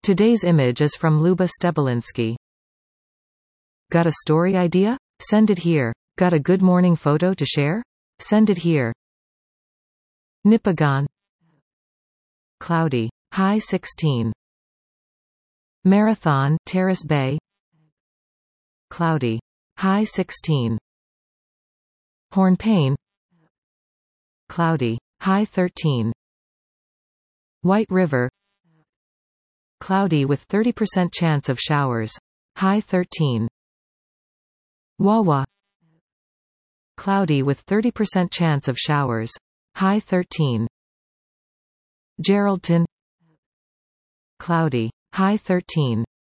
Today's image is from Luba Stebelinsky. Got a story idea? Send it here. Got a good morning photo to share? Send it here. Nipigon. Cloudy. High 16. Marathon, Terrace Bay. Cloudy. High 16. Hornpain. Cloudy. High 13. White River. Cloudy with 30% chance of showers. High 13. Wawa. Cloudy with 30% chance of showers. High 13. Geraldton. Cloudy. High 13.